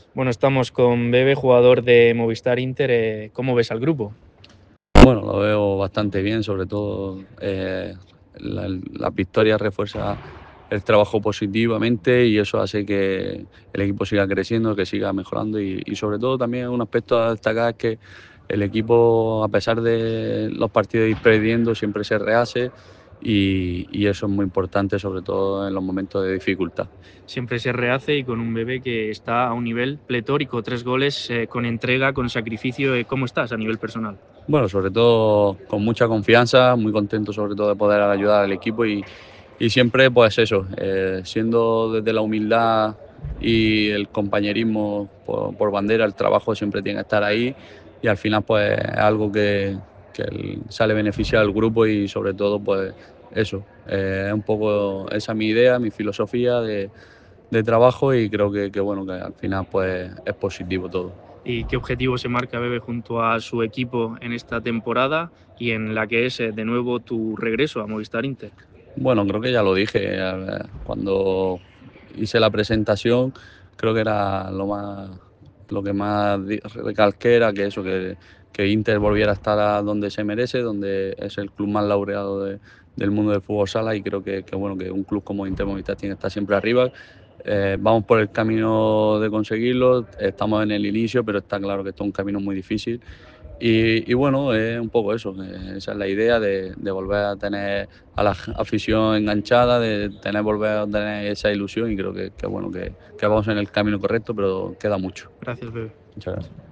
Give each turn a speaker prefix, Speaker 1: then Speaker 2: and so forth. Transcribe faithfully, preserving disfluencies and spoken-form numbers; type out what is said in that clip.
Speaker 1: Bueno, estamos con Bebe, jugador de Movistar Inter. Eh, ¿Cómo ves al grupo?
Speaker 2: Bueno, lo veo bastante bien, sobre todo eh, la- las victorias refuerzan el trabajo positivamente y eso hace que el equipo siga creciendo, que siga mejorando y, y sobre todo también un aspecto a destacar es que el equipo, a pesar de los partidos ir perdiendo, siempre se rehace y, y eso es muy importante, sobre todo en los momentos de dificultad.
Speaker 1: Siempre se rehace y con un Bebe que está a un nivel pletórico, tres goles, eh, con entrega, con sacrificio. Eh, ¿Cómo estás a nivel personal?
Speaker 2: Bueno, sobre todo con mucha confianza, muy contento sobre todo de poder ayudar al equipo y, y siempre pues eso, eh, siendo desde la humildad y el compañerismo por, por bandera, el trabajo siempre tiene que estar ahí y al final pues es algo que, que el- sale beneficiado al grupo y sobre todo pues eso, eh, es un poco esa mi idea, mi filosofía de, de trabajo y creo que, que bueno, que al final pues es positivo todo.
Speaker 1: ¿Y qué objetivo se marca Bebe junto a su equipo en esta temporada y en la que es eh, de nuevo tu regreso a Movistar Inter?
Speaker 2: Bueno, creo que ya lo dije eh, cuando hice la presentación, creo que era lo más, lo que más di- recalqué era que eso, que, que Inter volviera a estar a donde se merece, donde es el club más laureado de- del mundo del fútbol sala y creo que, que, bueno, que un club como Inter Movistar tiene que estar siempre arriba. Eh, vamos por el camino de conseguirlo, estamos en el inicio, pero está claro que esto es un camino muy difícil y, y bueno, es un poco eso, eh, esa es la idea de, de volver a tener a la afición enganchada, de tener, volver a tener esa ilusión y creo que, que bueno, que, que vamos en el camino correcto, pero queda mucho.
Speaker 1: Gracias, Bebe.
Speaker 2: Muchas gracias.